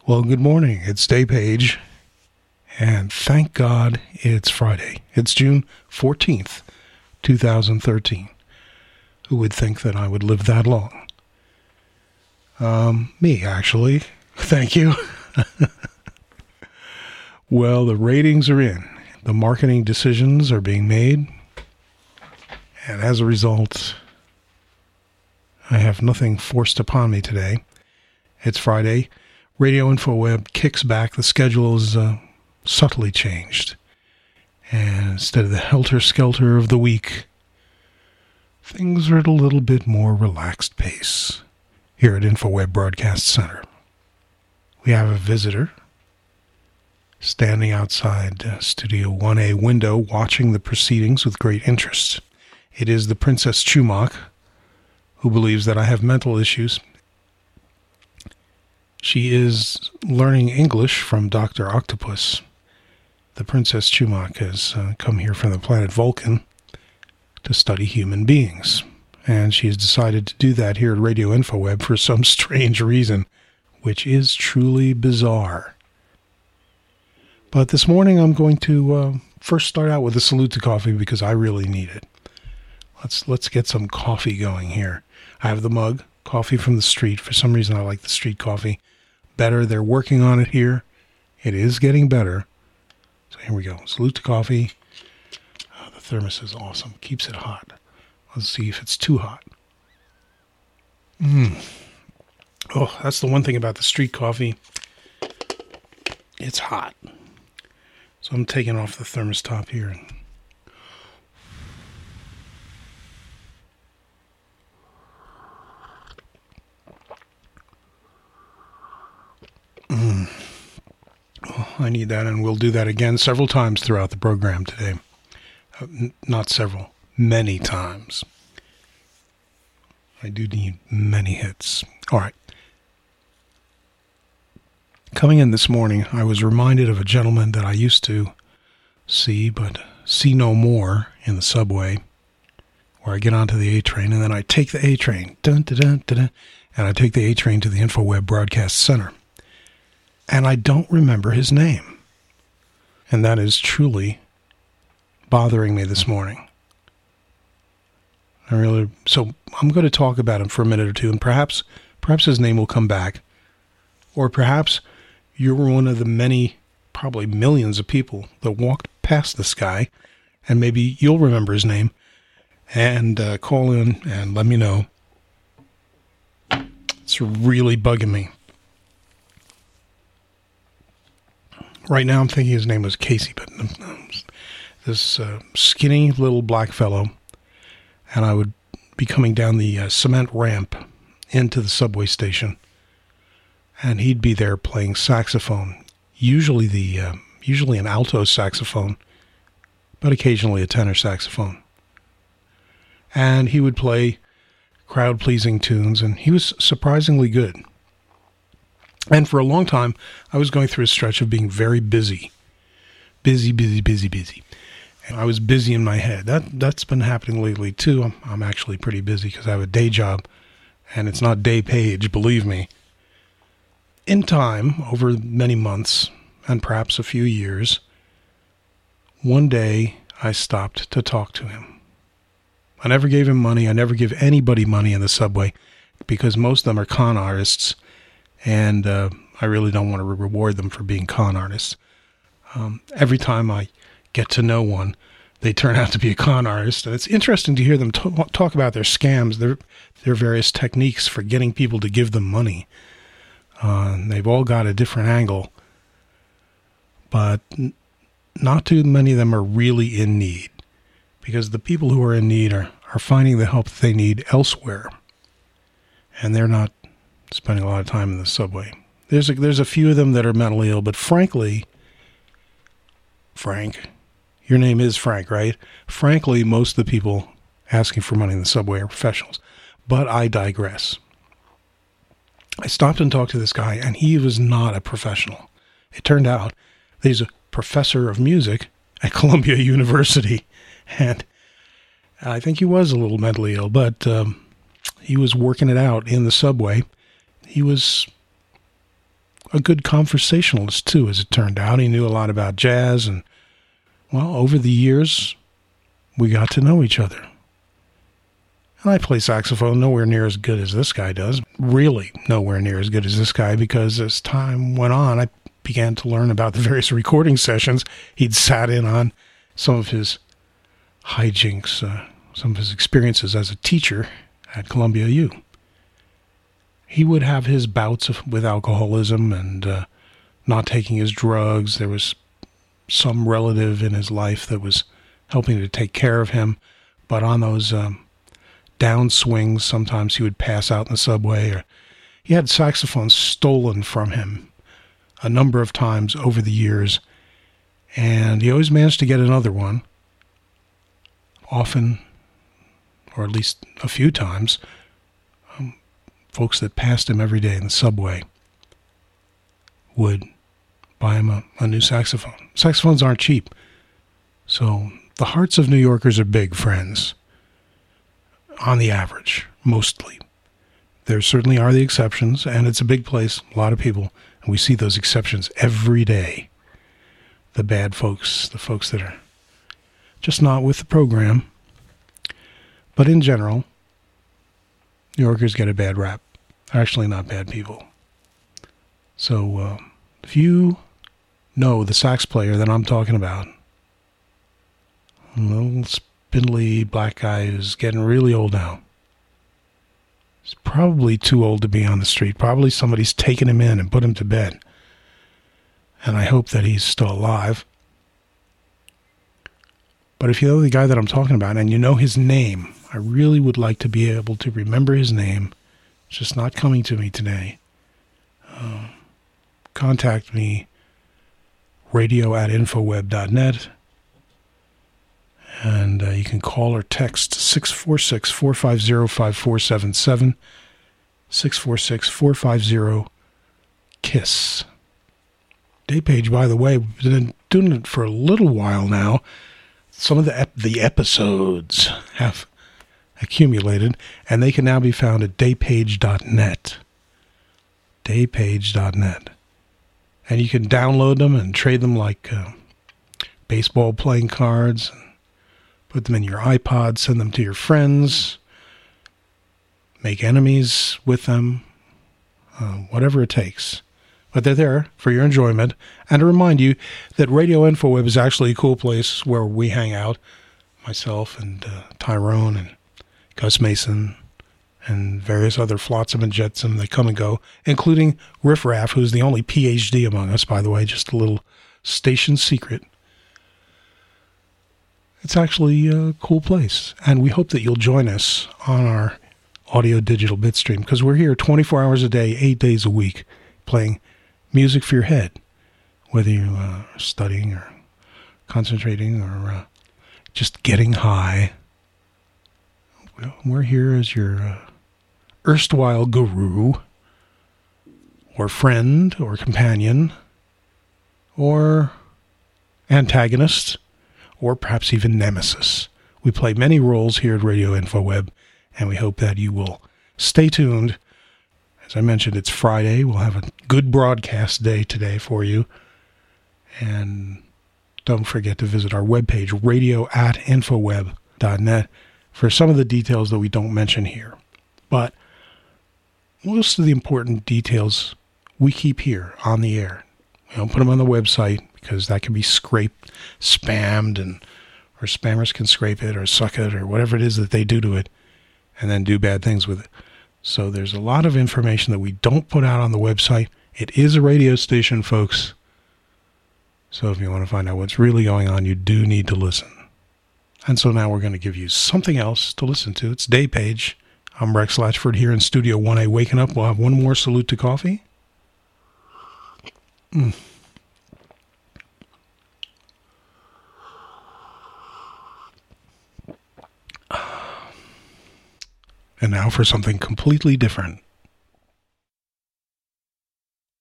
Well, good morning. It's Day Page, and thank God it's Friday. It's June 14th, 2013. Who would think that I would live that long? Me, actually. Thank you. Well, the ratings are in. The marketing decisions are being made, and as a result, I have nothing forced upon me today. It's Friday. Radio InfoWeb kicks back. The schedule is subtly changed. And instead of the helter-skelter of the week, things are at a little bit more relaxed pace here at InfoWeb Broadcast Center. We have a visitor standing outside Studio 1A window watching the proceedings with great interest. It is the Princess Chumak, who believes that I have mental issues. She is learning English from Dr. Octopus. The Princess Chumak has come here from the planet Vulcan to study human beings. And she has decided to do that here at Radio InfoWeb for some strange reason, which is truly bizarre. But this morning I'm going to first start out with a salute to coffee because I really need it. Let's get some coffee going here. I have the mug, coffee from the street. For some reason I like the street coffee better. They're working on it here. It is getting better. So here we go. Salute to coffee. Oh, the thermos is awesome. Keeps it hot. Let's see if it's too hot. Oh, that's the one thing about the street coffee. It's hot. So I'm taking off the thermos top here. Oh, I need that, and we'll do that again several times throughout the program today. Not several, many times. I do need many hits. All right. Coming in this morning, I was reminded of a gentleman that I used to see, but see no more in the subway, where I get onto the A train, and then I take the A train, dun, dun, dun, dun, dun, and I take the A train to the InfoWeb Broadcast Center. And I don't remember his name. And that is truly bothering me this morning. So I'm going to talk about him for a minute or two, and perhaps his name will come back. Or perhaps you're one of the many, probably millions of people that walked past this guy, and maybe you'll remember his name, and call in and let me know. It's really bugging me. Right now I'm thinking his name was Casey, but this skinny little black fellow, and I would be coming down the cement ramp into the subway station, and he'd be there playing saxophone, usually an alto saxophone, but occasionally a tenor saxophone. And he would play crowd-pleasing tunes, and he was surprisingly good. And for a long time, I was going through a stretch of being very busy. Busy. And I was busy in my head. That's been happening lately, too. I'm actually pretty busy because I have a day job, and it's not Day Page, believe me. In time, over many months, and perhaps a few years, one day I stopped to talk to him. I never gave him money. I never give anybody money in the subway because most of them are con artists. And I really don't want to reward them for being con artists. Every time I get to know one, they turn out to be a con artist. And it's interesting to hear them talk about their scams, their various techniques for getting people to give them money. They've all got a different angle. But not too many of them are really in need. Because the people who are in need are finding the help that they need elsewhere. And they're not spending a lot of time in the subway. There's a few of them that are mentally ill, but frankly, Frank, your name is Frank, right? Frankly, most of the people asking for money in the subway are professionals. But I digress. I stopped and talked to this guy, and he was not a professional. It turned out that he's a professor of music at Columbia University, and I think he was a little mentally ill, but he was working it out in the subway. He was a good conversationalist, too, as it turned out. He knew a lot about jazz, and, well, over the years, we got to know each other. And I play saxophone nowhere near as good as this guy does. Really nowhere near as good as this guy, because as time went on, I began to learn about the various recording sessions he'd sat in on, some of his hijinks, some of his experiences as a teacher at Columbia U. He would have his bouts with alcoholism and not taking his drugs. There was some relative in his life that was helping to take care of him. But on those downswings, sometimes he would pass out in the subway. Or he had saxophones stolen from him a number of times over the years. And he always managed to get another one. Often, or at least a few times, folks that passed him every day in the subway would buy him a new saxophone. Saxophones aren't cheap. So the hearts of New Yorkers are big, friends. On the average, mostly. There certainly are the exceptions, and it's a big place, a lot of people, and we see those exceptions every day. The bad folks, the folks that are just not with the program. But in general, New Yorkers get a bad rap. They're actually not bad people. So if you know the sax player that I'm talking about, a little spindly black guy who's getting really old now, he's probably too old to be on the street. Probably somebody's taken him in and put him to bed. And I hope that he's still alive. But if you know the guy that I'm talking about and you know his name, I really would like to be able to remember his name. It's just not coming to me today. Contact me, radio@infoweb.net. And you can call or text 646-450-5477, 646-450-KISS. Daypage, by the way, we've been doing it for a little while now. Some of the episodes have accumulated, and they can now be found at daypage.net. Daypage.net. And you can download them and trade them like baseball playing cards. Put them in your iPod, send them to your friends, make enemies with them, whatever it takes. But they're there for your enjoyment. And to remind you that Radio InfoWeb is actually a cool place where we hang out. Myself and Tyrone and Gus Mason and various other flotsam and jetsam that come and go, including Riff Raff, who's the only PhD among us, by the way, just a little station secret. It's actually a cool place. And we hope that you'll join us on our audio digital bitstream, because we're here 24 hours a day, 8 days a week, playing music for your head, whether you're studying or concentrating or just getting high. We're here as your erstwhile guru or friend or companion or antagonist or perhaps even nemesis. We play many roles here at Radio InfoWeb, and we hope that you will stay tuned. As I mentioned, it's Friday. We'll have a good broadcast day today for you. And don't forget to visit our webpage, radio@infoweb.net, for some of the details that we don't mention here. But most of the important details we keep here on the air. We don't put them on the website because that can be scraped, spammed, or spammers can scrape it or suck it or whatever it is that they do to it and then do bad things with it. So there's a lot of information that we don't put out on the website. It is a radio station, folks. So if you want to find out what's really going on, you do need to listen. And so now we're going to give you something else to listen to. It's Daypage. I'm Rex Latchford here in Studio 1A. Waking up, we'll have one more salute to coffee. And now for something completely different.